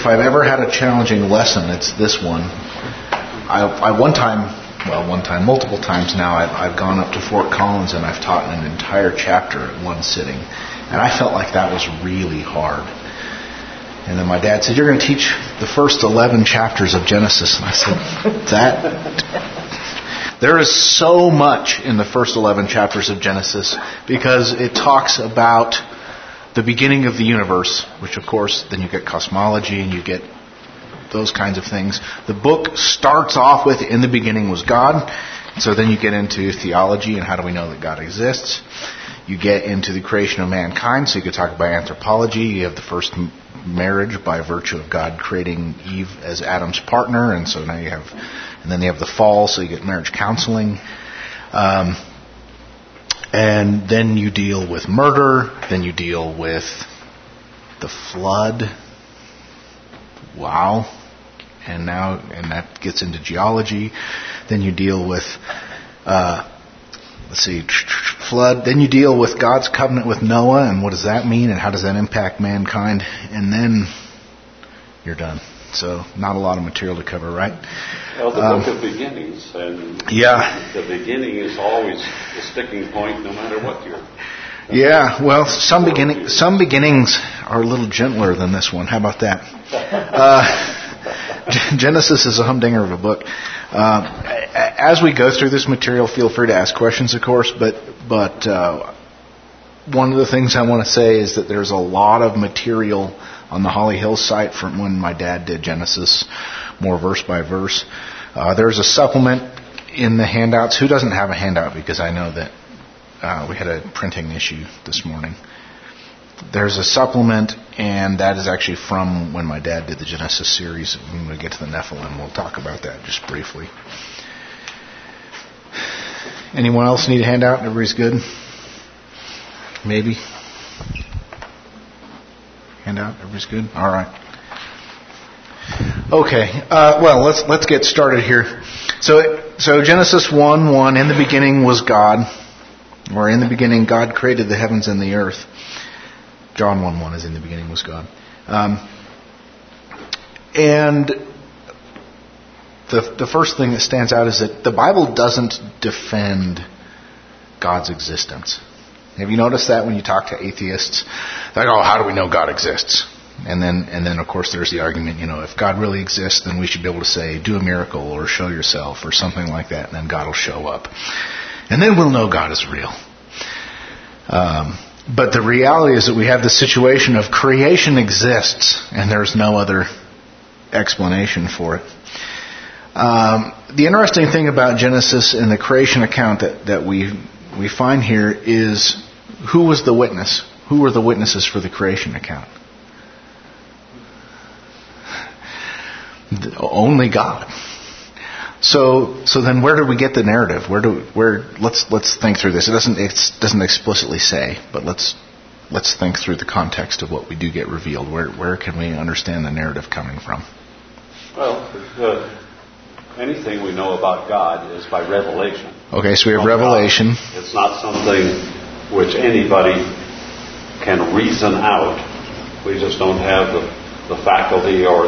if I've ever had a challenging lesson, it's this one. Multiple times now, I've gone up to Fort Collins and I've taught an entire chapter at one sitting. And I felt like that was really hard. And then my dad said, "You're going to teach the first 11 chapters of Genesis." And I said, there is so much in the first 11 chapters of Genesis because it talks about the beginning of the universe, which of course, then you get cosmology and you get those kinds of things. The book starts off with, in the beginning was God. So then you get into theology and how do we know that God exists. You get into the creation of mankind, so you could talk about anthropology. You have the first marriage by virtue of God creating Eve as Adam's partner, and so now you have, and then you have the fall, so you get marriage counseling. And then you deal with murder, then you deal with the flood. Wow. And that gets into geology. Then you deal with, flood. Then you deal with God's covenant with Noah, and what does that mean, and how does that impact mankind? And then you're done. So not a lot of material to cover, right? Well, the book of beginnings, and the beginning is always the sticking point, no matter what you're. Yeah, well, some beginnings are a little gentler than this one. How about that? Genesis is a humdinger of a book. As we go through this material, feel free to ask questions, of course. But one of the things I want to say is that there's a lot of material on the Holly Hill site from when my dad did Genesis, more verse by verse. There's a supplement in the handouts. Who doesn't have a handout? Because I know that we had a printing issue this morning. There's a supplement, and that is actually from when my dad did the Genesis series. When we get to the Nephilim, we'll talk about that just briefly. Anyone else need a handout? Everybody's good? Maybe? Handout? Everybody's good? All right. Okay. Well, let's get started here. So Genesis 1:1, in the beginning was God, or in the beginning God created the heavens and the earth. John 1:1 is in the beginning was God. And the first thing that stands out is that the Bible doesn't defend God's existence. Have you noticed that when you talk to atheists? They're like, how do we know God exists? And then of course there's the argument, if God really exists, then we should be able to say, do a miracle or show yourself or something like that, and then God will show up. And then we'll know God is real. But the reality is that we have the situation of creation exists, and there's no other explanation for it. The interesting thing about Genesis and the creation account that we find here is, who was the witness? Who were the witnesses for the creation account? Only God. So then where do we get the narrative? Let's think through this. It doesn't explicitly say, but let's think through the context of what we do get revealed. Where can we understand the narrative coming from? Well, anything we know about God is by revelation. Okay, so we have revelation. God. It's not something which anybody can reason out. We just don't have the faculty or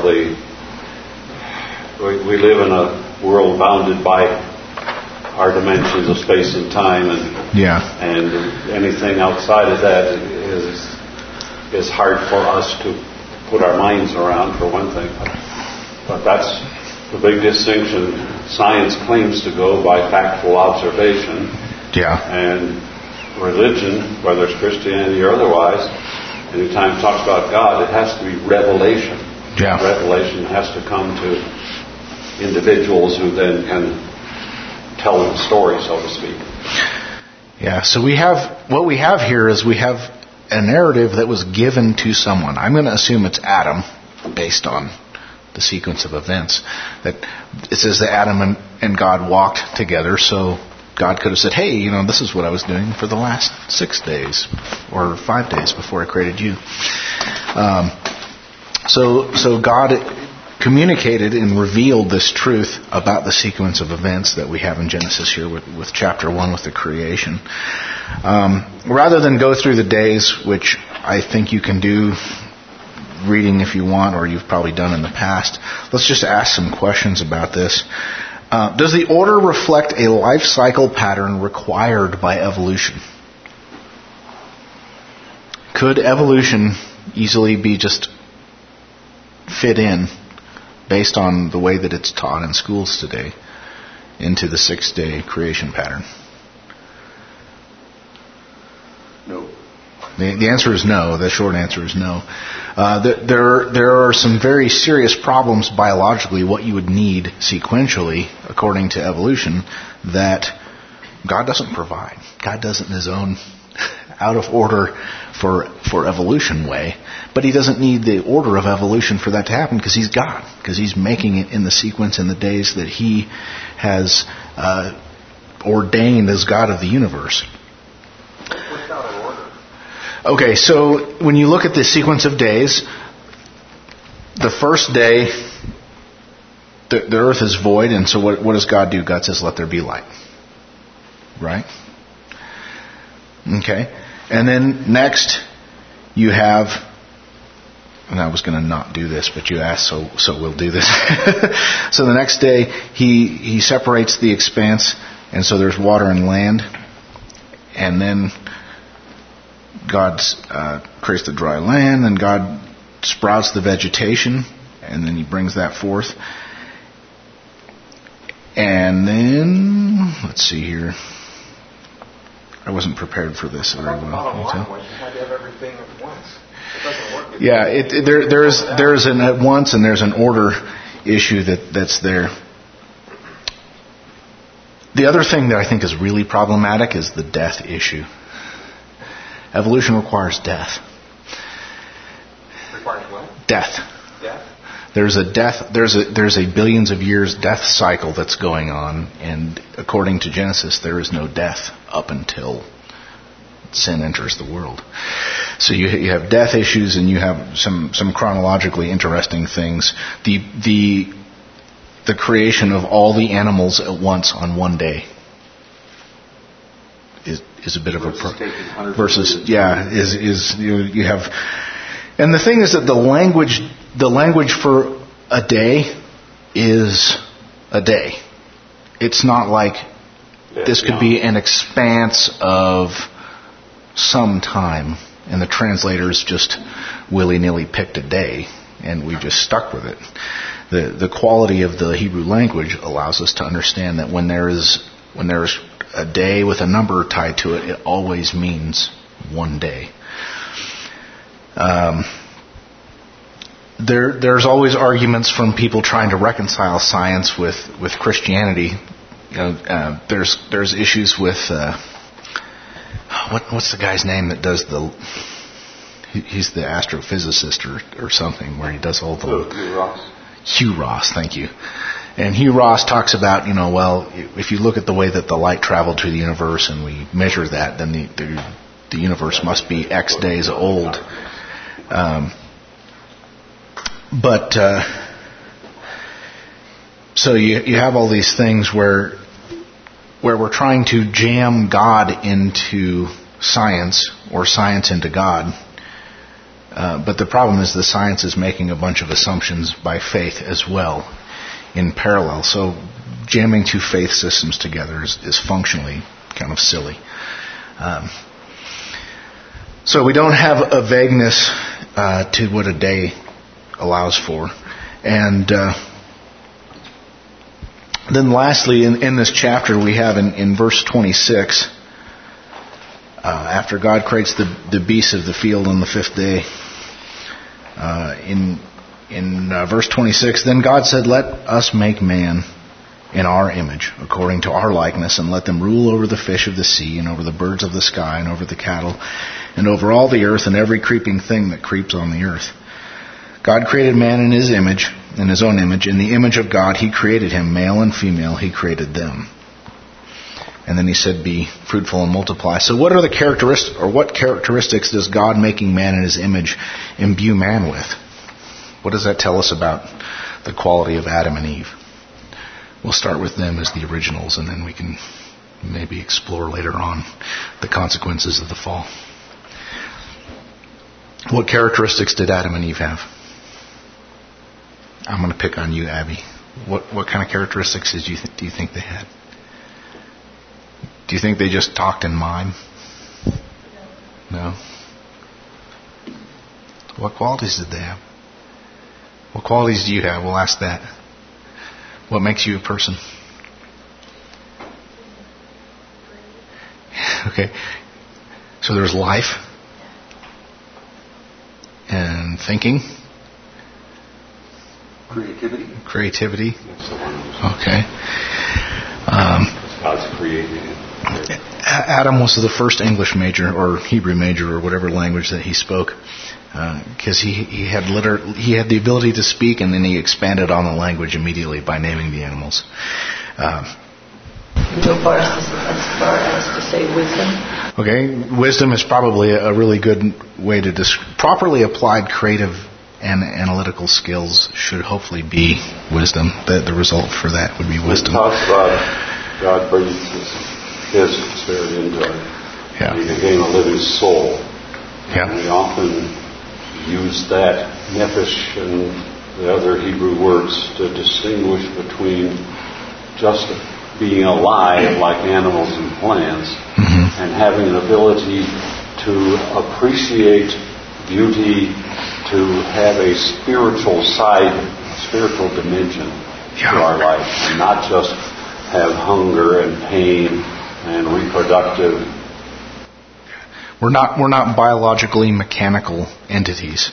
we live in a world bounded by our dimensions of space and time, and anything outside of that is hard for us to put our minds around, for one thing. But that's the big distinction. Science claims to go by factual observation, and religion, whether it's Christianity or otherwise, anytime it talks about God, it has to be revelation. Revelation has to come to individuals who then can tell the story, so to speak. Yeah, so we have here is we have a narrative that was given to someone. I'm going to assume it's Adam, based on the sequence of events. That it says that Adam and God walked together, so God could have said, hey, this is what I was doing for the last 6 days or 5 days before I created you. So God communicated and revealed this truth about the sequence of events that we have in Genesis here with chapter 1 with the creation. Rather than go through the days, which I think you can do reading if you want, or you've probably done in the past. Let's just ask some questions about this. Does the order reflect a life cycle pattern required by evolution? Could evolution easily be just fit in, based on the way that it's taught in schools today, into the 6-day creation pattern? No. The answer is no. The short answer is no. There are some very serious problems biologically, what you would need sequentially, according to evolution, that God doesn't provide. God does it in His own out of order for evolution way. But He doesn't need the order of evolution for that to happen, because He's God. Because He's making it in the sequence in the days that He has ordained as God of the universe. Okay, so when you look at the sequence of days, the first day, the earth is void, and so what does God do? God says, let there be light. Right? Okay. And then next, you have, and I was going to not do this, but you asked, so we'll do this. So the next day, he separates the expanse, and so there's water and land, and then God creates the dry land, and God sprouts the vegetation, and then He brings that forth. And then, let's see here. I wasn't prepared for this very well. The bottom line was you had to have everything at once. It doesn't work. Yeah, there's an at once and there's an order issue that's there. The other thing that I think is really problematic is the death issue. Evolution requires death. Requires what? Death. Death? There's a billions of years death cycle that's going on, and according to Genesis, there is no death up until sin enters the world. So you have death issues, and you have some chronologically interesting things. The creation of all the animals at once on one day is a bit of a versus you have. And the thing is that the language for a day is a day. It's not like this could be an expanse of some time, and the translators just willy-nilly picked a day, and we just stuck with it. The quality of the Hebrew language allows us to understand that when there's a day with a number tied to it, it always means one day. There's always arguments from people trying to reconcile science with Christianity. There's issues with what's the guy's name that does he's the astrophysicist or something, where he does all the Hugh Ross. Hugh Ross, thank you. And Hugh Ross talks about, if you look at the way that the light traveled through the universe and we measure that, then the universe must be X days old. So you have all these things where we're trying to jam God into science, or science into God. But the problem is the science is making a bunch of assumptions by faith as well in parallel. So jamming two faith systems together is functionally kind of silly. So we don't have a vagueness to what a day allows for. And then lastly, in this chapter, we have in verse 26, after God creates the beasts of the field on the fifth day, in verse 26, then God said, let us make man in our image, according to our likeness, and let them rule over the fish of the sea, and over the birds of the sky, and over the cattle, and over all the earth, and every creeping thing that creeps on the earth. God created man in His image, in His own image. In the image of God He created him, male and female He created them. And then He said, be fruitful and multiply. So what characteristics does God making man in His image imbue man with? What does that tell us about the quality of Adam and Eve? We'll start with them as the originals, and then we can maybe explore later on the consequences of the fall. What characteristics did Adam and Eve have? I'm going to pick on you, Abby. What kind of characteristics do you think they had? Do you think they just talked in mime? No. What qualities did they have? What qualities do you have? We'll ask that. What makes you a person? Okay. So there's life and thinking. Creativity. Okay. God's creating it. Adam was the first English major or Hebrew major or whatever language that he spoke, because he had the ability to speak, and then he expanded on the language immediately by naming the animals. As far as to say wisdom. Okay, wisdom is probably a really good way to properly applied creative and analytical skills should hopefully be wisdom. The result for that would be wisdom. It talks about God brings His Spirit into it. Yeah. He became a living soul. Yeah. And we often use that nephesh and the other Hebrew words to distinguish between just being alive like animals and plants, and having an ability to appreciate beauty, to have a spiritual side, spiritual dimension to our life, and not just have hunger and pain and reproductive. We're not biologically mechanical entities.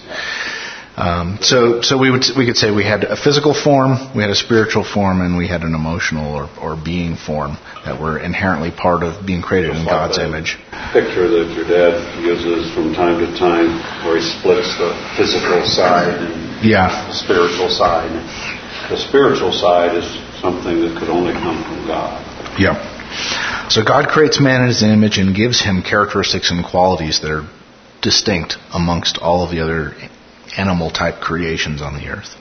So we could say we had a physical form, we had a spiritual form, and we had an emotional or being form that were inherently part of being created in God's image. Picture that your dad uses from time to time, where he splits the physical side and the spiritual side. The spiritual side is something that could only come from God. Yeah. So God creates man in His image and gives him characteristics and qualities that are distinct amongst all of the other animal-type creations on the earth.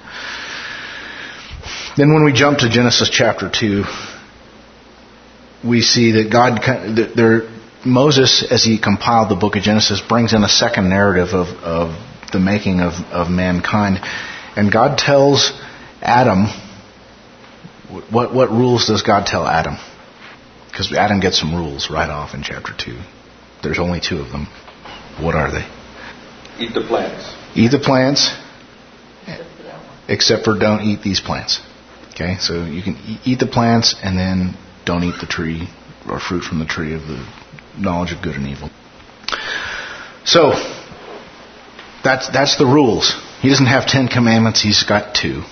Then when we jump to Genesis chapter 2, we see that Moses, as he compiled the book of Genesis, brings in a second narrative of the making of mankind. And God tells Adam, what rules does God tell Adam? Because Adam gets some rules right off in chapter 2. There's only 2 of them. What are they? Eat the plants. Eat the plants, except for don't eat these plants. Okay, so you can eat the plants and then don't eat the tree or fruit from the tree of the knowledge of good and evil. So that's the rules. He doesn't have 10 commandments, he's got 2.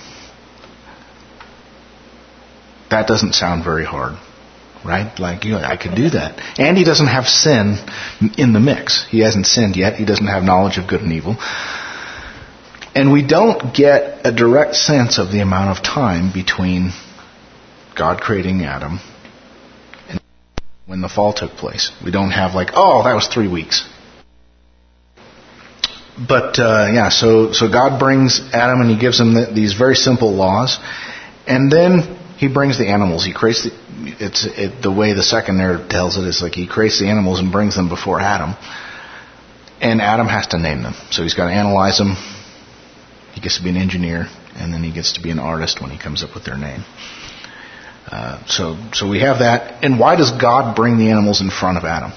That doesn't sound very hard, right? Like, I could do that. And he doesn't have sin in the mix. He hasn't sinned yet. He doesn't have knowledge of good and evil. And we don't get a direct sense of the amount of time between God creating Adam and when the fall took place. We don't have that was 3 weeks. But, so God brings Adam and He gives him these very simple laws. And then He brings the animals. He creates the way the second narrative tells it is like He creates the animals and brings them before Adam. And Adam has to name them. So he's got to analyze them. He gets to be an engineer, and then he gets to be an artist when he comes up with their name. So we have that. And why does God bring the animals in front of Adam?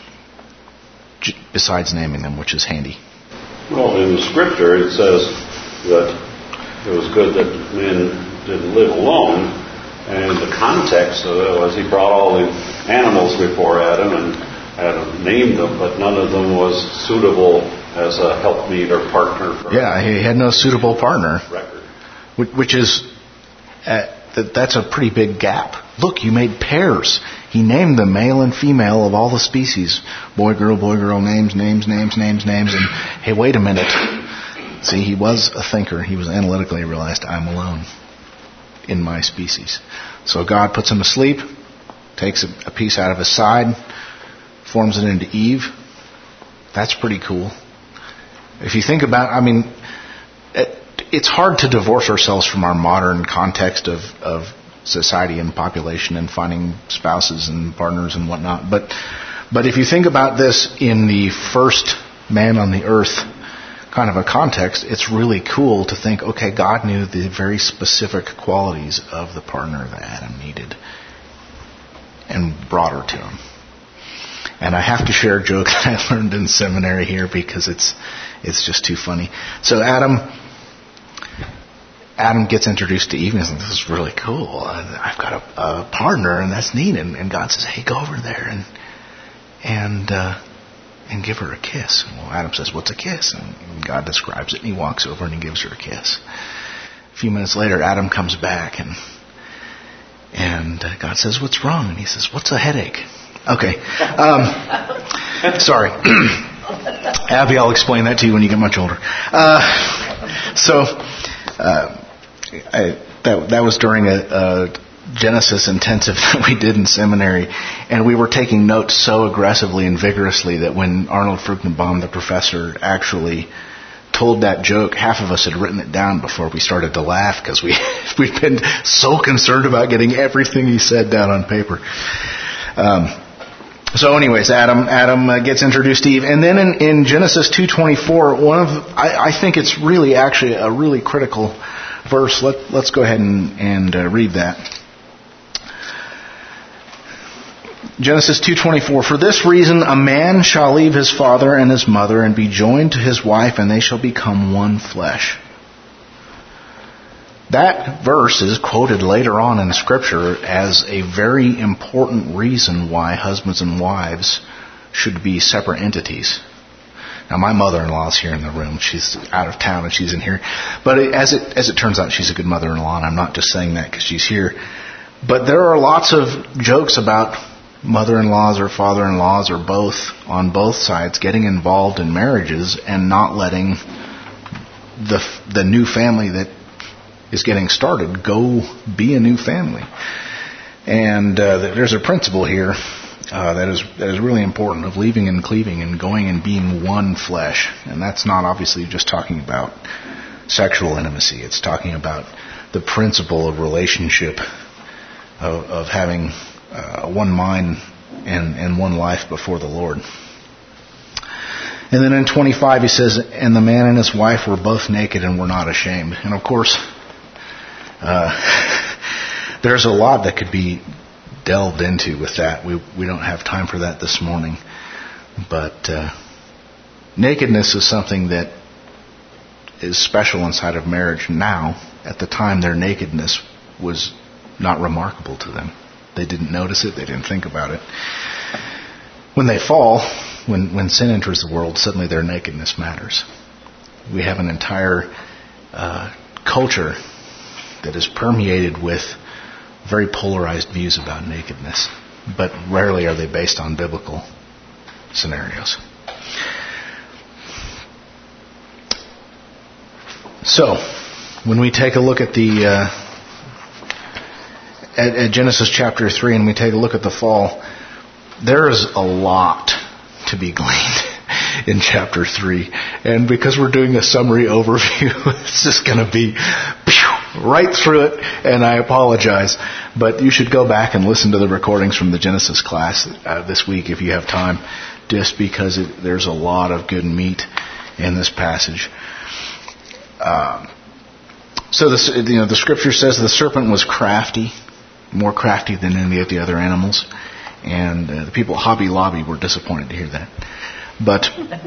Besides naming them, which is handy. Well, in the scripture it says that it was good that men didn't live alone. And the context of it was He brought all the animals before Adam, and Adam named them, but none of them was suitable as a helpmeet or partner. He had no suitable partner. Record. Which is, that's a pretty big gap. Look, you made pairs. He named them male and female of all the species. Boy, girl, names. And hey, wait a minute. See, he was a thinker. He was analytical. He realized, I'm alone in my species. So God puts him to sleep, takes a piece out of his side, forms it into Eve. That's pretty cool. If you think about it's hard to divorce ourselves from our modern context of society and population and finding spouses and partners and whatnot. But if you think about this in the first man on the earth, kind of a context, it's really cool to think, okay, God knew the very specific qualities of the partner that Adam needed and brought her to him. And I have to share a joke that I learned in seminary here because it's just too funny. So Adam gets introduced to Eve and says, this is really cool. I've got a partner and that's neat. And God says, hey, go over there and give her a kiss. Well, Adam says, what's a kiss? And God describes it, and he walks over and he gives her a kiss. A few minutes later, Adam comes back and God says, what's wrong? And he says, what's a headache? Okay. Sorry. Abby, I'll explain that to you when you get much older. That was during a Genesis intensive that we did in seminary, and we were taking notes so aggressively and vigorously that when Arnold Fruchtenbaum, the professor, actually told that joke, half of us had written it down before we started to laugh because we'd been so concerned about getting everything he said down on paper. So anyways, Adam gets introduced to Eve. And then in Genesis 2:24, I think it's really actually a really critical verse. Let's go ahead and read that. Genesis 2:24, for this reason a man shall leave his father and his mother and be joined to his wife, and they shall become one flesh. That verse is quoted later on in Scripture as a very important reason why husbands and wives should be separate entities. Now, my mother-in-law is here in the room. She's out of town and she's in here. But as it turns out, she's a good mother-in-law, and I'm not just saying that because she's here. But there are lots of jokes about mother-in-laws or father-in-laws or both on both sides getting involved in marriages and not letting the new family that is getting started go be a new family. And there's a principle here that is really important of leaving and cleaving and going and being one flesh. And that's not obviously just talking about sexual intimacy. It's talking about the principle of relationship, of having one mind and one life before the Lord. And then in 25 he says, and the man and his wife were both naked and were not ashamed. And of course, there's a lot that could be delved into with that. We don't have time for that this morning. But nakedness is something that is special inside of marriage now. At the time, their nakedness was not remarkable to them. They didn't notice it. They didn't think about it. When they fall, when sin enters the world, suddenly their nakedness matters. We have an entire culture that is permeated with very polarized views about nakedness, but rarely are they based on biblical scenarios. So, when we take a look at at Genesis chapter 3 and we take a look at the fall, there is a lot to be gleaned in chapter 3. And because we're doing a summary overview, it's just going to be right through it, and I apologize. But you should go back and listen to the recordings from the Genesis class this week if you have time, just because there's a lot of good meat in this passage. So the scripture says the serpent was crafty, more crafty than any of the other animals. And the people at Hobby Lobby were disappointed to hear that. But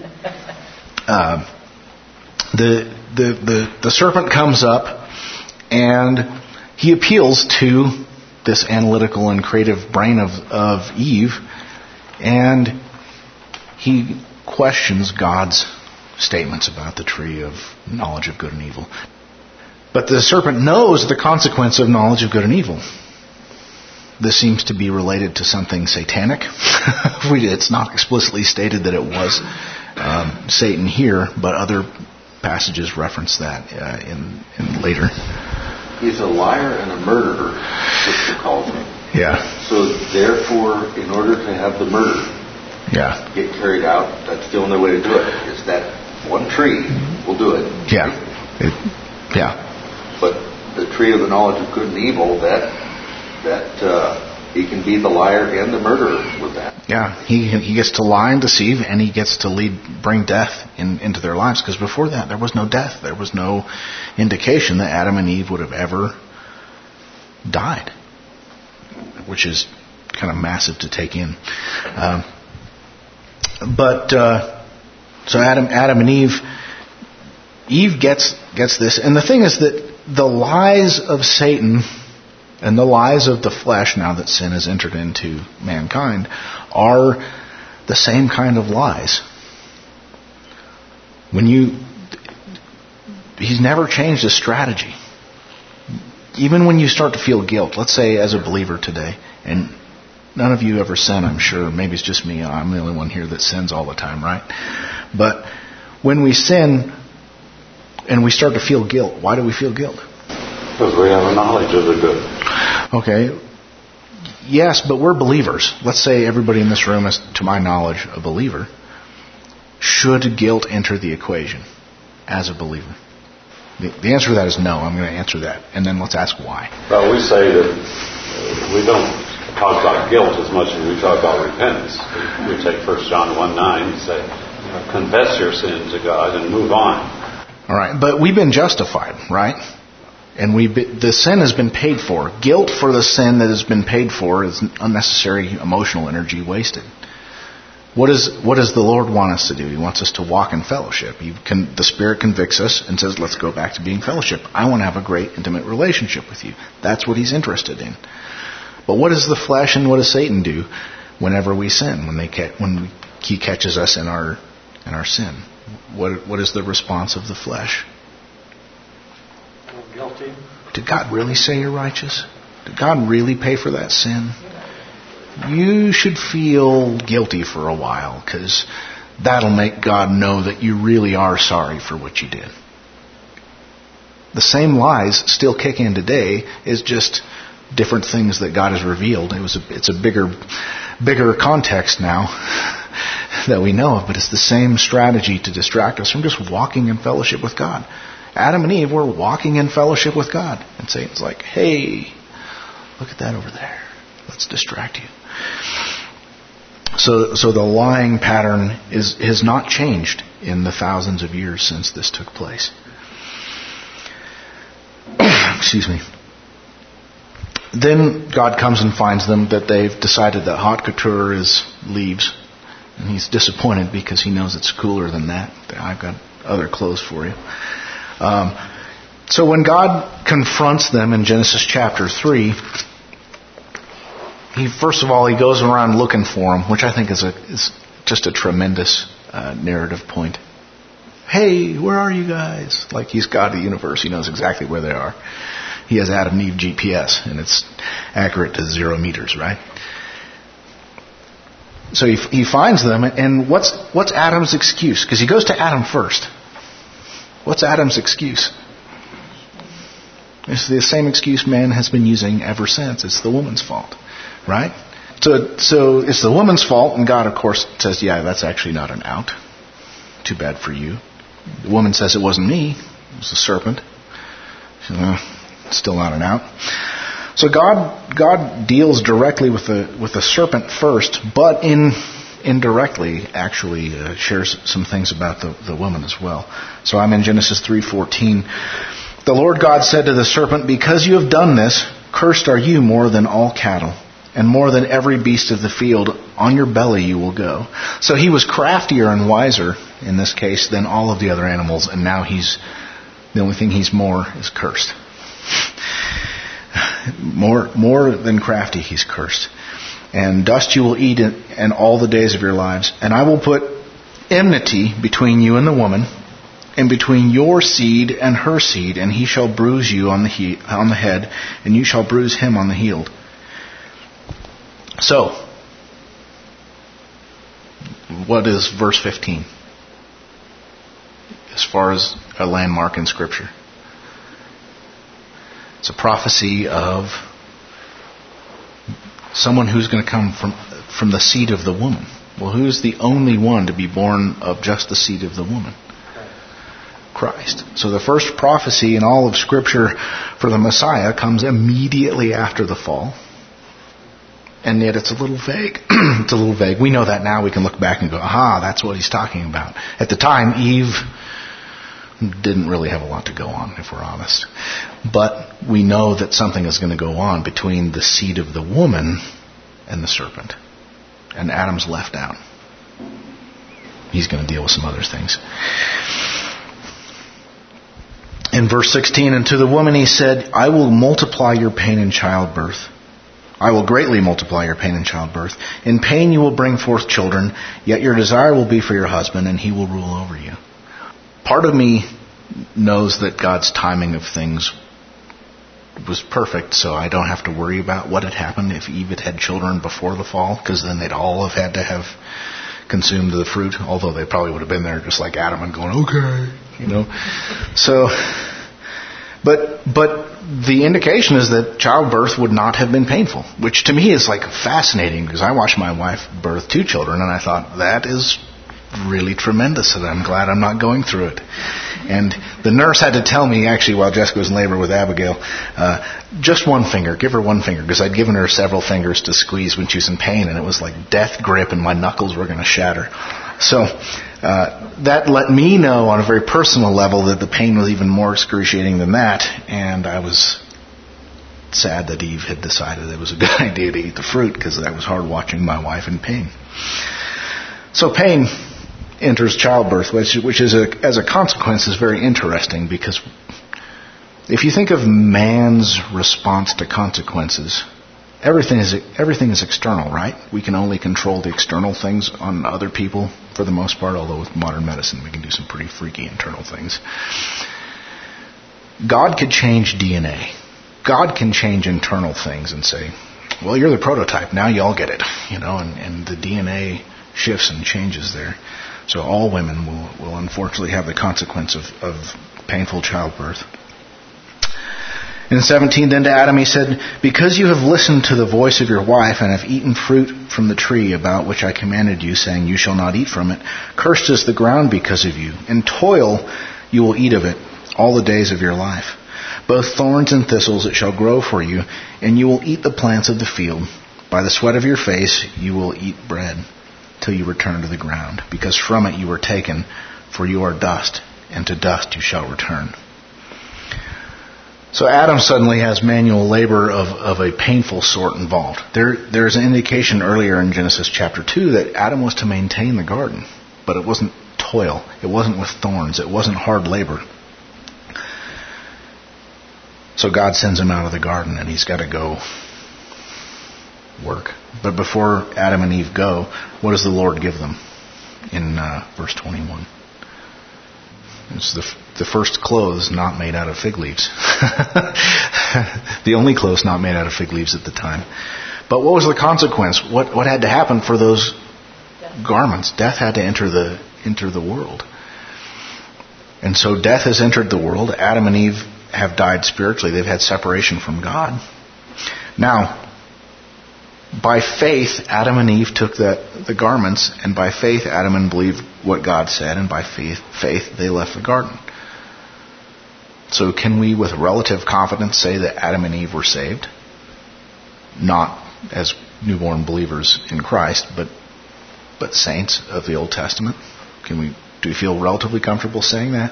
the serpent comes up and he appeals to this analytical and creative brain of Eve, and he questions God's statements about the tree of knowledge of good and evil. But the serpent knows the consequence of knowledge of good and evil. This seems to be related to something satanic. It's not explicitly stated that it was Satan here, but other passages reference that in later. He's a liar and a murderer, Scripture calls him. Yeah. So therefore, in order to have the murder get carried out, that's the only way to do it. Is that one tree will do it. Yeah. But the tree of the knowledge of good and evil, that he can be the liar and the murderer with that. Yeah, he gets to lie and deceive, and he gets to bring death into their lives. Because before that, there was no death. There was no indication that Adam and Eve would have ever died, which is kind of massive to take in. So Adam and Eve gets this, and the thing is that the lies of Satan and the lies of the flesh, now that sin has entered into mankind, are the same kind of lies. He's never changed his strategy. Even when you start to feel guilt, let's say as a believer today, and none of you ever sin, I'm sure. Maybe it's just me. I'm the only one here that sins all the time, right? But when we sin and we start to feel guilt, why do we feel guilt? Because we have a knowledge of the good. Okay. Yes, but we're believers. Let's say everybody in this room is, to my knowledge, a believer. Should guilt enter the equation as a believer? The answer to that is no. I'm going to answer that. And then let's ask why. Well, we say that we don't talk about guilt as much as we talk about repentance. We take 1 John 1:9 and say, confess your sins to God and move on. All right, but we've been justified, right? And the sin has been paid for. Guilt for the sin that has been paid for is unnecessary emotional energy wasted. What does the Lord want us to do? He wants us to walk in fellowship. The Spirit convicts us and says, let's go back to being fellowship. I want to have a great intimate relationship with you. That's what He's interested in. But what does the flesh and what does Satan do whenever we sin? When he catches us in our sin, what is the response of the flesh? Guilty. Did God really say you're righteous? Did God really pay for that sin? You should feel guilty for a while, because that'll make God know that you really are sorry for what you did. The same lies still kick in today. It's just different things that God has revealed. It's a bigger context now that we know of, but it's the same strategy to distract us from just walking in fellowship with God. Adam and Eve were walking in fellowship with God, and Satan's like, hey, look at that over there. Let's distract you. So the lying pattern has not changed in the thousands of years since this took place. Excuse me. Then God comes and finds them that they've decided that haute couture is leaves. And He's disappointed because He knows it's cooler than that. I've got other clothes for you. So when God confronts them in Genesis chapter 3, First of all, He goes around looking for them, which I think is just a tremendous narrative point. Hey, where are you guys? Like He's God of the universe. He knows exactly where they are. He has Adam and Eve GPS, and it's accurate to 0 meters, right? So he finds them, and what's Adam's excuse? Because he goes to Adam first. What's Adam's excuse? It's the same excuse man has been using ever since. It's the woman's fault. Right? So it's the woman's fault, and God, of course, says, yeah, that's actually not an out. Too bad for you. The woman says, it wasn't me. It was the serpent. Still not an out. So God deals directly with the serpent first, but indirectly actually shares some things about the woman as well. So I'm in Genesis 3:14. The Lord God said to the serpent, because you have done this, cursed are you more than all cattle, and more than every beast of the field. On your belly you will go. So He was craftier and wiser in this case than all of the other animals, and now the only thing he's more is cursed. More than crafty, He's cursed. And dust you will eat in all the days of your lives. And I will put enmity between you and the woman, and between your seed and her seed, and he shall bruise you on the head, and you shall bruise him on the heel. So, what is verse 15? As far as a landmark in Scripture. It's a prophecy of someone who's going to come from the seed of the woman. Well, who's the only one to be born of just the seed of the woman? Christ. So the first prophecy in all of Scripture for the Messiah comes immediately after the fall. And yet it's a little vague. It's a little vague. We know that now. We can look back and go, aha, that's what he's talking about. At the time, Eve didn't really have a lot to go on, if we're honest. But we know that something is going to go on between the seed of the woman and the serpent. And Adam's left out. He's going to deal with some other things. In verse 16, and to the woman he said, I will multiply your pain in childbirth. I will greatly multiply your pain in childbirth. In pain you will bring forth children, yet your desire will be for your husband, and he will rule over you. Part of me knows that God's timing of things was perfect, so I don't have to worry about what had happened if Eve had had children before the fall, because then they'd all have had to have consumed the fruit, although they probably would have been there just like Adam and going, okay, So, but the indication is that childbirth would not have been painful, which to me is like fascinating, because I watched my wife birth 2 children, and I thought, that is really tremendous, and I'm glad I'm not going through it. And the nurse had to tell me, actually, while Jessica was in labor with Abigail, just one finger, give her one finger, because I'd given her several fingers to squeeze when she was in pain, and it was like death grip, and my knuckles were going to shatter. So that let me know on a very personal level that the pain was even more excruciating than that, and I was sad that Eve had decided it was a good idea to eat the fruit, because that was hard watching my wife in pain. So pain enters childbirth, which is as a consequence is very interesting, because if you think of man's response to consequences, everything is external, right? We can only control the external things on other people for the most part, although with modern medicine we can do some pretty freaky internal things. God could change DNA. God can change internal things and say, well, you're the prototype, now you all get it, and the DNA shifts and changes there. So all women will unfortunately have the consequence of painful childbirth. In 17, then to Adam he said, because you have listened to the voice of your wife and have eaten fruit from the tree about which I commanded you, saying, you shall not eat from it, cursed is the ground because of you. In toil you will eat of it all the days of your life. Both thorns and thistles it shall grow for you, and you will eat the plants of the field. By the sweat of your face you will eat bread till you return to the ground, because from it you were taken, for you are dust, and to dust you shall return. So Adam suddenly has manual labor of a painful sort involved. There's an indication earlier in Genesis chapter 2 that Adam was to maintain the garden, but it wasn't toil, it wasn't with thorns, it wasn't hard labor. So God sends him out of the garden, and he's got to go work. But before Adam and Eve go, what does the Lord give them in verse 21? It's the first clothes not made out of fig leaves. The only clothes not made out of fig leaves at the time. But what was the consequence? What had to happen for those garments? Death had to enter the world. And so death has entered the world. Adam and Eve have died spiritually. They've had separation from God. Now, by faith, Adam and Eve took the garments, and by faith, Adam and Eve believed what God said, and by faith, they left the garden. So can we, with relative confidence, say that Adam and Eve were saved? Not as newborn believers in Christ, but saints of the Old Testament. Do we feel relatively comfortable saying that?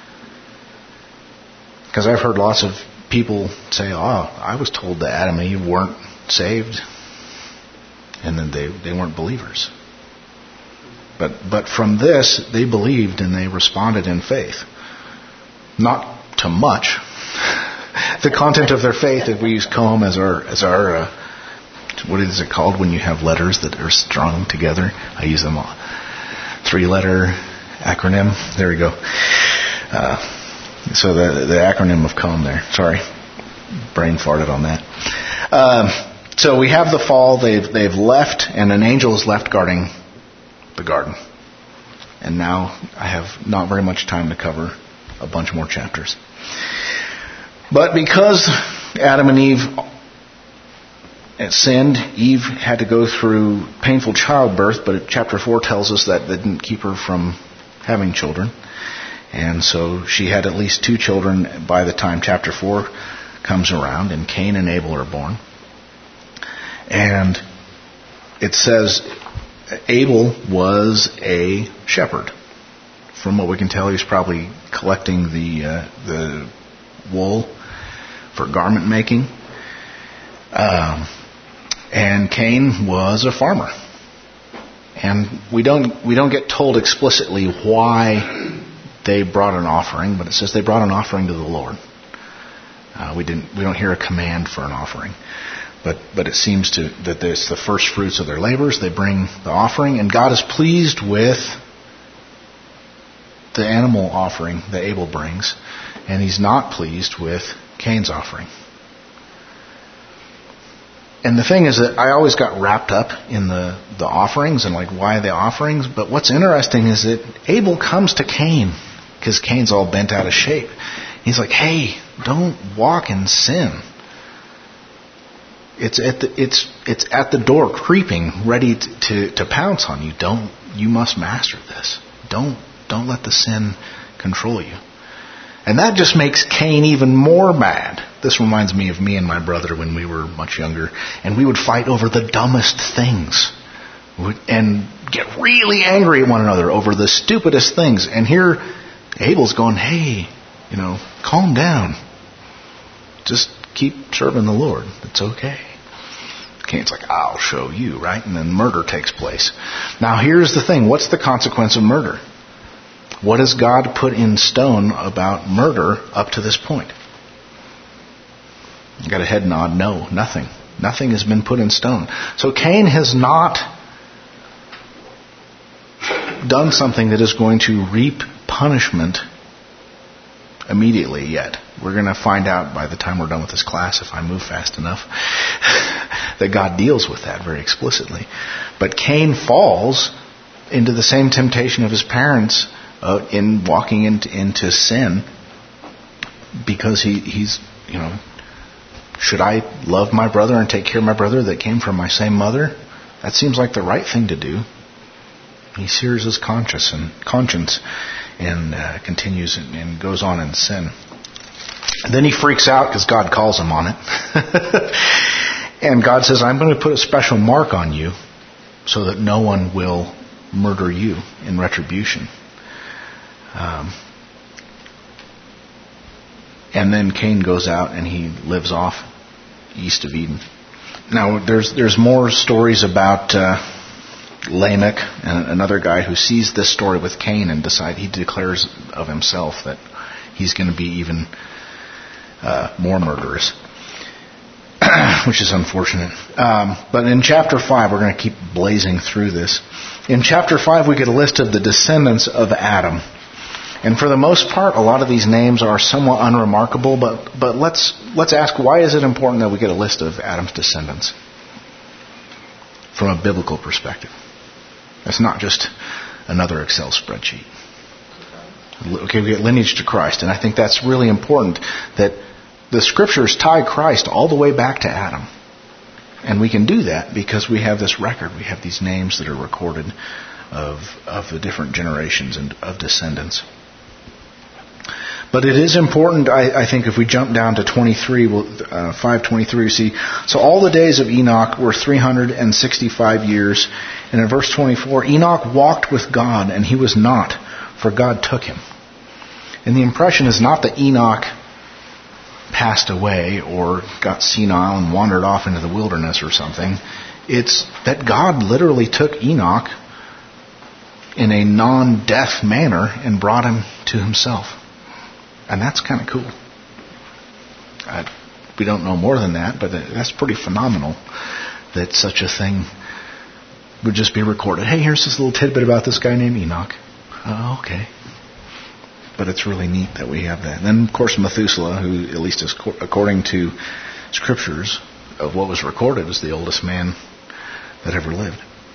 Because I've heard lots of people say, I was told that Adam and Eve weren't saved, and then they weren't believers. But from this, they believed and they responded in faith. Not to much. The content of their faith, if we use Comb as our what is it called when you have letters that are strung together? I use them all. 3-letter acronym. There we go. So the acronym of Comb there. Sorry. Brain farted on that. So we have the fall. They've left, and an angel is left guarding the garden. And now I have not very much time to cover a bunch more chapters. But because Adam and Eve sinned, Eve had to go through painful childbirth, but chapter 4 tells us that didn't keep her from having children. And so she had at least 2 children by the time chapter 4 comes around, and Cain and Abel are born. And it says Abel was a shepherd. From what we can tell, he's probably collecting the wool for garment making. And Cain was a farmer. And we don't get told explicitly why they brought an offering, but it says they brought an offering to the Lord. We don't hear a command for an offering, but it seems that it's the first fruits of their labors. They bring the offering, and God is pleased with the animal offering that Abel brings, and He's not pleased with Cain's offering. And the thing is that I always got wrapped up in the offerings and like why the offerings. But what's interesting is that Abel comes to Cain because Cain's all bent out of shape. He's like, "Hey, don't walk in sin. It's at the door, creeping, ready to pounce on you. You must master this. Don't let the sin control you." And that just makes Cain even more mad. This reminds me of me and my brother when we were much younger, and we would fight over the dumbest things and get really angry at one another over the stupidest things. And here Abel's going, "Hey, calm down. Just keep serving the Lord. It's okay." Cain's like, "I'll show you," right? And then murder takes place. Now here's the thing. What's the consequence of murder? What has God put in stone about murder up to this point? You got a head nod. No, nothing. Nothing has been put in stone. So Cain has not done something that is going to reap punishment immediately yet. We're going to find out by the time we're done with this class, if I move fast enough, that God deals with that very explicitly. But Cain falls into the same temptation of his parents in walking into sin, because he's should I love my brother and take care of my brother that came from my same mother? That seems like the right thing to do. He sears his conscience and continues and goes on in sin. And then he freaks out because God calls him on it. And God says, "I'm going to put a special mark on you so that no one will murder you in retribution." And then Cain goes out and he lives off east of Eden. Now there's more stories about Lamech, and another guy who sees this story with Cain and he declares of himself that he's going to be even more murderous, which is unfortunate. But in chapter 5, we're going to keep blazing through this. In chapter 5, we get a list of the descendants of Adam. And for the most part, a lot of these names are somewhat unremarkable, but let's ask, why is it important that we get a list of Adam's descendants from a biblical perspective? It's not just another Excel spreadsheet. Okay, we get lineage to Christ, and I think that's really important, that the Scriptures tie Christ all the way back to Adam. And we can do that because we have this record. We have these names that are recorded of the different generations and of descendants. But it is important, I think, if we jump down to 5:23, you see, so all the days of Enoch were 365 years. And in verse 24, Enoch walked with God, and he was not, for God took him. And the impression is not that Enoch passed away or got senile and wandered off into the wilderness or something. It's that God literally took Enoch in a non-death manner and brought him to himself. And that's kind of cool. We don't know more than that, but that's pretty phenomenal that such a thing would just be recorded. Hey, here's this little tidbit about this guy named Enoch. Oh, okay. But it's really neat that we have that. And then, of course, Methuselah, who, at least is according to Scriptures, of what was recorded, is the oldest man that ever lived.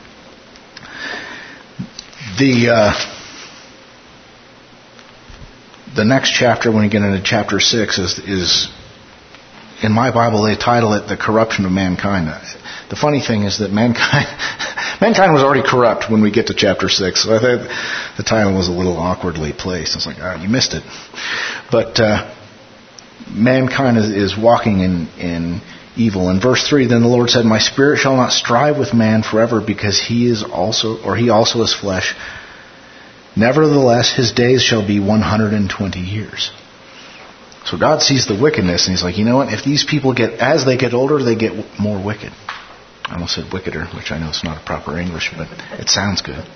The next chapter, when we get into chapter 6, is in my Bible they title it "The Corruption of Mankind." The funny thing is that mankind was already corrupt when we get to chapter 6. So I think the title was a little awkwardly placed. It's like, you missed it. But mankind is walking in evil. In verse 3, then the Lord said, my spirit shall not strive with man forever, because he also is flesh. Nevertheless, his days shall be 120 years. So God sees the wickedness, and He's like, you know what? If these people as they get older, they get more wicked. I almost said wickeder, which I know is not a proper English, but it sounds good.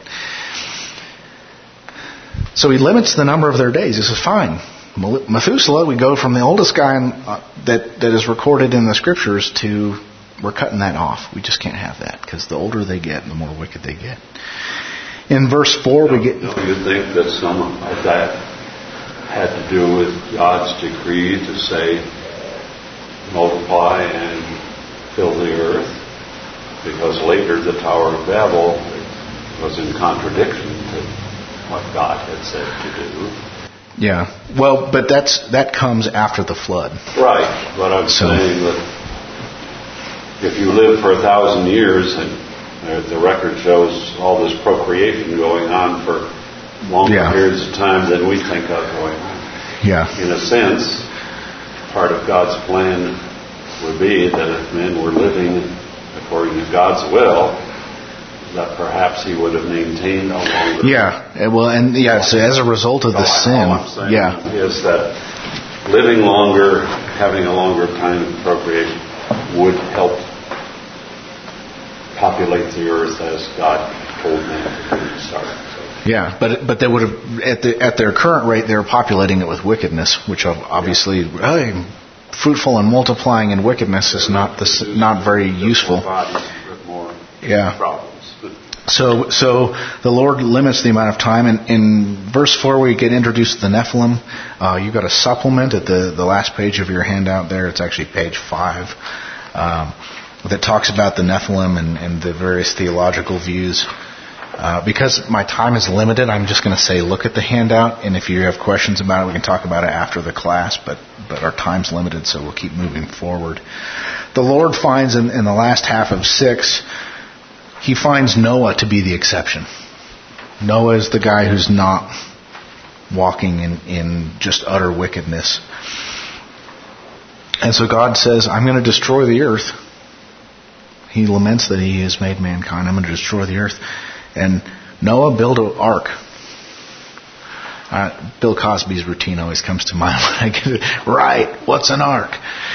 So He limits the number of their days. He says, fine. Methuselah, we go from the oldest guy that is recorded in the Scriptures to, we're cutting that off. We just can't have that, because the older they get, the more wicked they get. In verse 4, we get... Don't you think that some of that had to do with God's decree to say, multiply and fill the earth? Because later the Tower of Babel was in contradiction to what God had said to do. Yeah. Well, but that comes after the flood. Right. But I'm saying that if you live for 1,000 years, and the record shows all this procreation going on for longer periods of time than we think of going on. Yeah. In a sense, part of God's plan would be that if men were living according to God's will, that perhaps He would have maintained a longer... Yeah. Well, and so as a result of the sin... All I'm saying is that living longer, having a longer time of procreation would help populate the earth as God told man to start. Yeah, but they would have at their current rate, they're populating it with wickedness, which obviously fruitful and multiplying in wickedness is not very useful. Yeah. So the Lord limits the amount of time, and in verse 4 we get introduced to the Nephilim. You've got a supplement at the last page of your handout there. It's actually page 5. That talks about the Nephilim and the various theological views. Because my time is limited, I'm just going to say look at the handout, and if you have questions about it, we can talk about it after the class, but our time's limited, so we'll keep moving forward. The Lord finds in the last half of 6, He finds Noah to be the exception. Noah is the guy who's not walking in just utter wickedness. And so God says, I'm going to destroy the earth. He laments that He has made mankind. I'm going to destroy the earth. And Noah built an ark. Bill Cosby's routine always comes to mind when I get it right. What's an ark?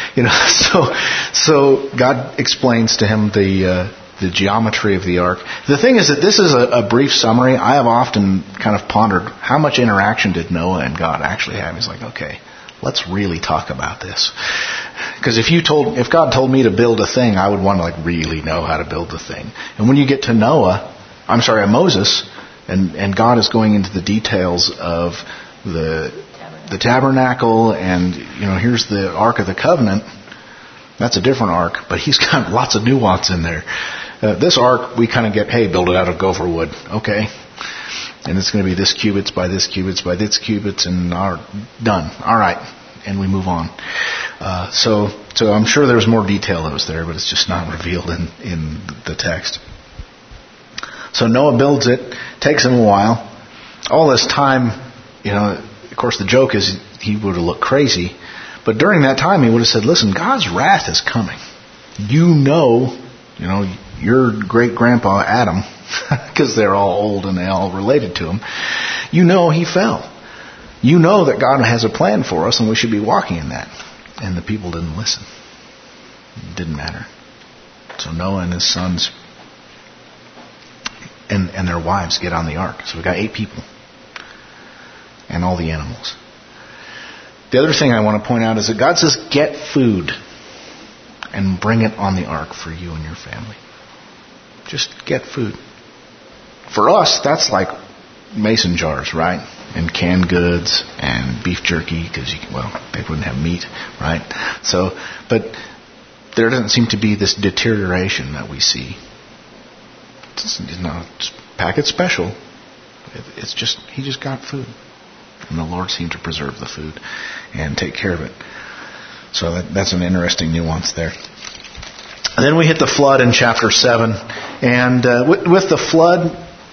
So God explains to him the geometry of the ark. The thing is that this is a brief summary. I have often kind of pondered how much interaction did Noah and God actually have. He's like, okay, let's really talk about this. Because if God told me to build a thing, I would want to really know how to build the thing. And when you get to Moses, and God is going into the details of the tabernacle, and here's the Ark of the Covenant. That's a different ark, but He's got lots of nuance in there. This ark, we kind of get, hey, build it out of gopher wood, okay? And it's going to be this cubits by this cubits by this cubits, and done. All right, and we move on. So I'm sure there's more detail that was there, but it's just not revealed in the text. So Noah builds it. Takes him a while. All this time, of course the joke is he would have looked crazy. But during that time he would have said, listen, God's wrath is coming. Your great-grandpa Adam, because they're all old and they all related to him, he fell. That God has a plan for us and we should be walking in that. And the people didn't listen. It didn't matter. So Noah and his sons and their wives get on the ark. So we've got 8 people. And all the animals. The other thing I want to point out is that God says, get food and bring it on the ark for you and your family. Just get food. For us, that's like mason jars, right? And canned goods and beef jerky, because they wouldn't have meat, right? So, but there doesn't seem to be this deterioration that we see. It's not packet special. It's just He just got food, and the Lord seemed to preserve the food and take care of it. So that's an interesting nuance there. And then we hit the flood in chapter 7, and with the flood,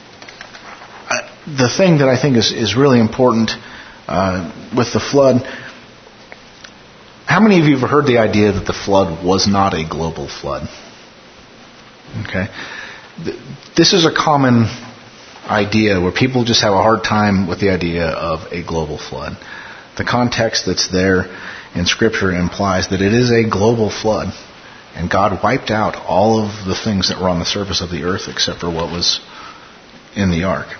the thing that I think is really important with the flood, How many of you have heard the idea that the flood was not a global flood? Okay. This is a common idea where people just have a hard time with the idea of a global flood. The context that's there in Scripture implies that it is a global flood, and God wiped out all of the things that were on the surface of the earth except for what was in the ark.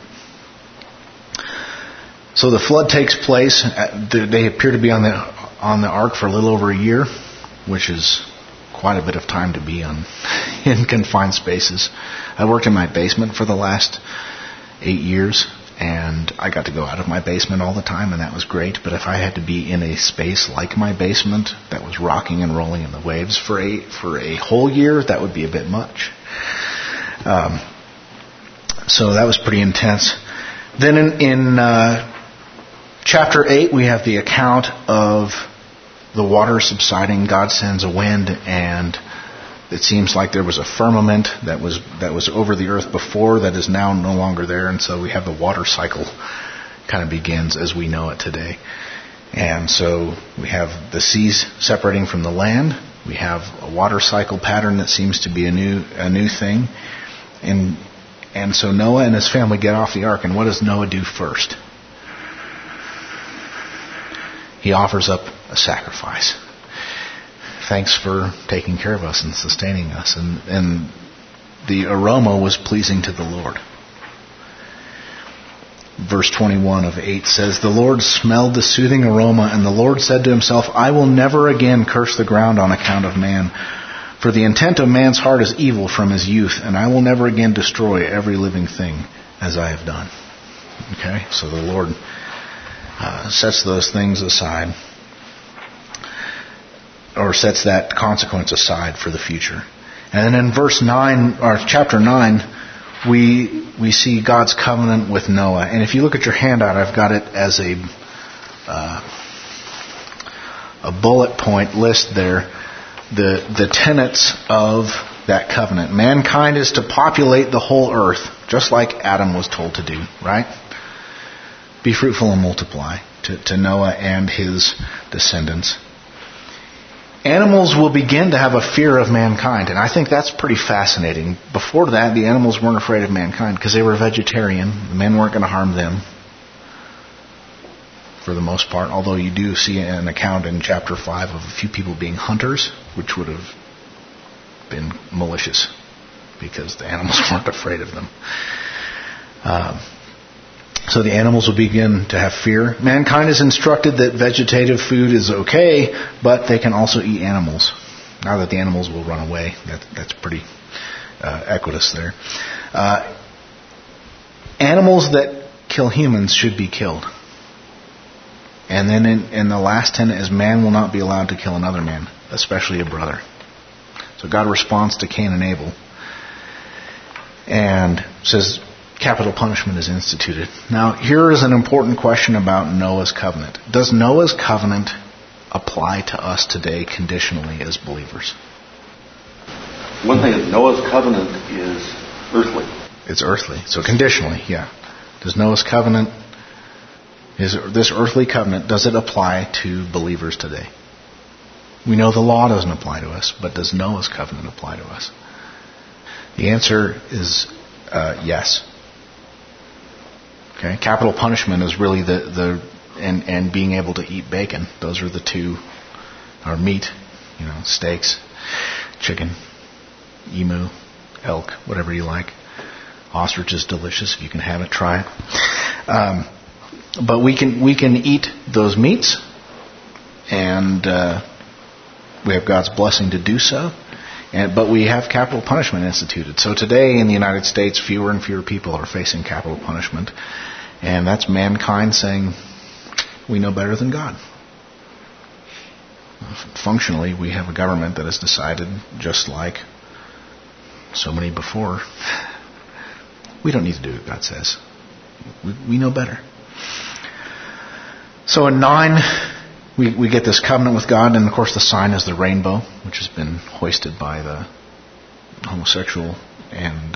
So the flood takes place. They appear to be on the ark for a little over a year, which is quite a bit of time to be in confined spaces. I worked in my basement for the last 8 years, and I got to go out of my basement all the time, and that was great. But if I had to be in a space like my basement that was rocking and rolling in the waves for a whole year, that would be a bit much. So that was pretty intense. Then in chapter 8, we have the account of the water subsiding. God sends a wind, and it seems like there was a firmament that was over the earth before that is now no longer there, and so we have the water cycle kind of begins as we know it today. And so we have the seas separating from the land. We have a water cycle pattern that seems to be a new thing. And so Noah and his family get off the ark, and what does Noah do first? He offers up a sacrifice. Thanks for taking care of us and sustaining us. And the aroma was pleasing to the Lord. Verse 21 of 8 says, "The Lord smelled the soothing aroma, and the Lord said to himself, I will never again curse the ground on account of man. For the intent of man's heart is evil from his youth, and I will never again destroy every living thing as I have done." Okay, so the Lord sets those things aside, or sets that consequence aside for the future. And then in verse 9, or chapter 9, we see God's covenant with Noah. And if you look at your handout, I've got it as a bullet point list there. The tenets of that covenant. Mankind is to populate the whole earth, just like Adam was told to do, right? Be fruitful and multiply to Noah and his descendants. Animals will begin to have a fear of mankind, and I think that's pretty fascinating. Before that, the animals weren't afraid of mankind because they were vegetarian. The men weren't going to harm them for the most part, although you do see an account in chapter 5 of a few people being hunters, which would have been malicious because the animals weren't afraid of them. So the animals will begin to have fear. Mankind is instructed that vegetative food is okay, but they can also eat animals. Now that the animals will run away, that's pretty equitous there. Animals that kill humans should be killed. And then in the last tenet is man will not be allowed to kill another man, especially a brother. So God responds to Cain and Abel and says capital punishment is instituted. Now, here is an important question about Noah's covenant. Does Noah's covenant apply to us today conditionally as believers? One thing is Noah's covenant is earthly. It's earthly. So conditionally, yeah. Does Noah's covenant, this earthly covenant, does it apply to believers today? We know the law doesn't apply to us, but does Noah's covenant apply to us? The answer is yes. Okay, capital punishment is really and being able to eat bacon. Those are the two, or meat, steaks, chicken, emu, elk, whatever you like. Ostrich is delicious. If you can have it, try it. But we can eat those meats, and we have God's blessing to do so. But we have capital punishment instituted. So today in the United States, fewer and fewer people are facing capital punishment. And that's mankind saying, we know better than God. Functionally, we have a government that has decided, just like so many before, we don't need to do what God says. We know better. So in 9, we get this covenant with God, and of course the sign is the rainbow, which has been hoisted by the homosexual and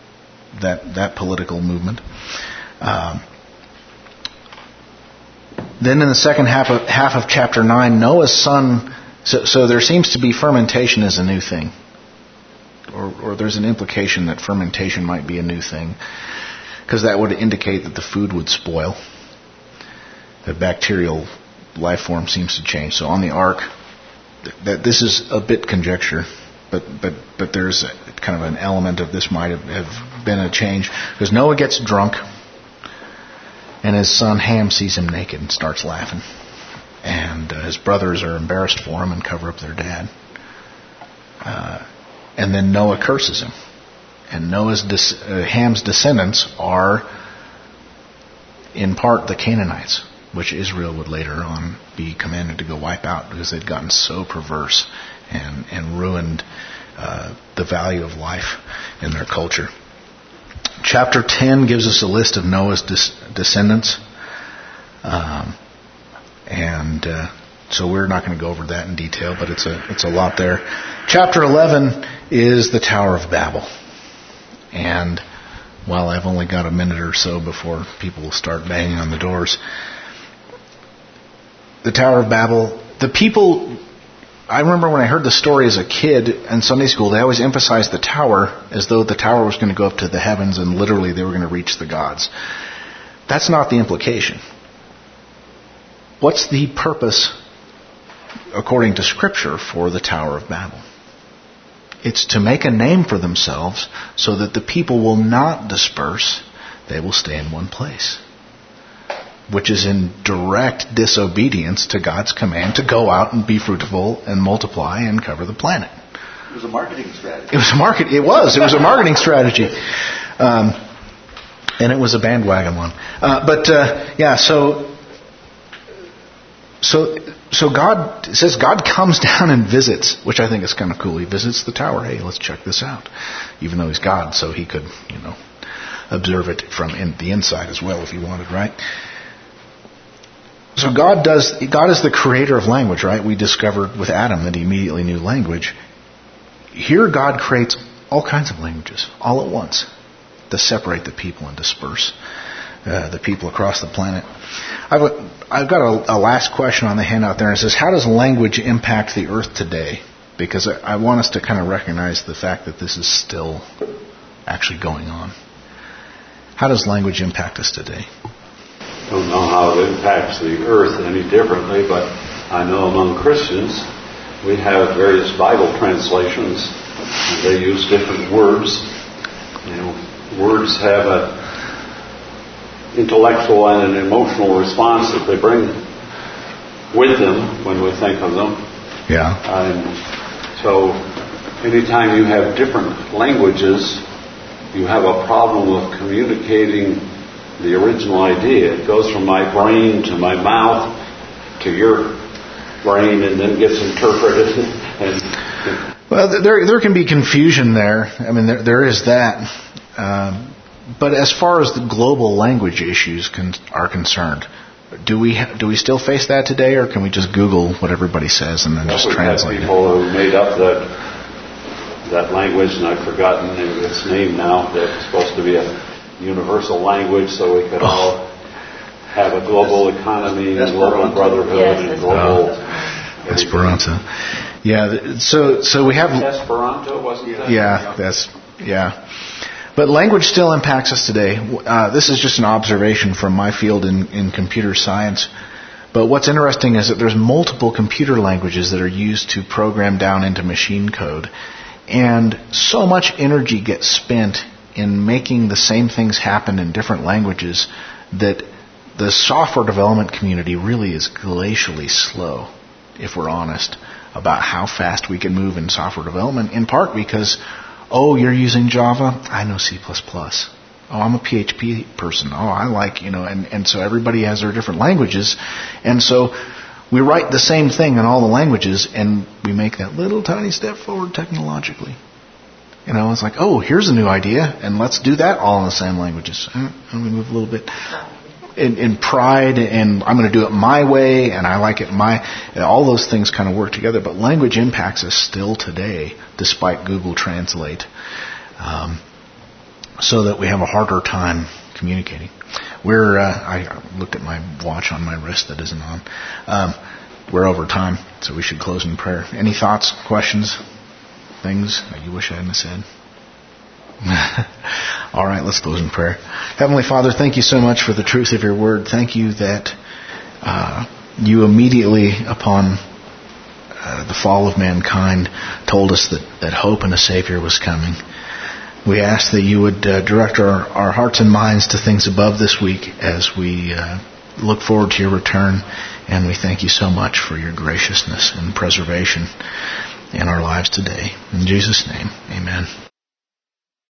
that political movement. Then in the second half of chapter 9, Noah's son... So there seems to be fermentation as a new thing. Or there's an implication that fermentation might be a new thing. Because that would indicate that the food would spoil. The bacterial life form seems to change. So on the ark, that this is a bit conjecture. But there's kind of an element of this might have been a change. Because Noah gets drunk. And his son Ham sees him naked and starts laughing. And his brothers are embarrassed for him and cover up their dad. And then Noah curses him. And Ham's descendants are, in part, the Canaanites, which Israel would later on be commanded to go wipe out because they'd gotten so perverse and ruined the value of life in their culture. Chapter 10 gives us a list of Noah's descendants. So we're not going to go over that in detail, but it's a lot there. Chapter 11 is the Tower of Babel. And while I've only got a minute or so before people will start banging on the doors, the Tower of Babel, the people... I remember when I heard the story as a kid in Sunday school, they always emphasized the tower as though the tower was going to go up to the heavens and literally they were going to reach the gods. That's not the implication. What's the purpose, according to Scripture, for the Tower of Babel? It's to make a name for themselves so that the people will not disperse. They will stay in one place. Which is in direct disobedience to God's command to go out and be fruitful and multiply and cover the planet. It was a marketing strategy. It was a marketing strategy. And it was a bandwagon one. So God says God comes down and visits, which I think is kind of cool. He visits the tower. Hey, let's check this out. Even though he's God, so he could, observe it from the inside as well if he wanted, right? So God is the creator of language, right? We discovered with Adam that he immediately knew language. Here God creates all kinds of languages all at once to separate the people and disperse the people across the planet. I've got a last question on the handout there. It says, how does language impact the earth today? Because I want us to kind of recognize the fact that this is still actually going on. How does language impact us today? I don't know how it impacts the earth any differently, but I know among Christians we have various Bible translations. And they use different words. Words have an intellectual and an emotional response that they bring with them when we think of them. Yeah. And so anytime you have different languages, you have a problem with communicating the original idea. It goes from my brain to my mouth to your brain and then gets interpreted. Well, there can be confusion there. I mean, there is that. But as far as the global language issues are concerned, do we still face that today, or can we just Google what everybody says and then just translate it? People who made up that language, and I've forgotten its name now. That's supposed to be a universal language, so we could all have a global economy, and global brotherhood, and global Esperanto. Yeah. So we have Esperanto, wasn't that? Yeah. But language still impacts us today. This is just an observation from my field in computer science. But what's interesting is that there's multiple computer languages that are used to program down into machine code. And so much energy gets spent in making the same things happen in different languages that the software development community really is glacially slow, if we're honest, about how fast we can move in software development, in part because, you're using Java? I know C++. I'm a PHP person. I like, and so everybody has their different languages. And so we write the same thing in all the languages, and we make that little tiny step forward technologically. It's like, here's a new idea, and let's do that all in the same languages. And we move a little bit in pride, and I'm going to do it my way, and I like it all those things kind of work together. But language impacts us still today, despite Google Translate, so that we have a harder time communicating. I looked at my watch on my wrist that isn't on. We're over time, so we should close in prayer. Any thoughts, questions, things that you wish I hadn't said? All right, let's close in prayer. Heavenly Father, thank you so much for the truth of your word. Thank you that you immediately upon the fall of mankind told us that hope and a Savior was coming. We ask that you would direct our hearts and minds to things above this week as we look forward to your return. And we thank you so much for your graciousness and preservation in our lives today. In Jesus' name, amen.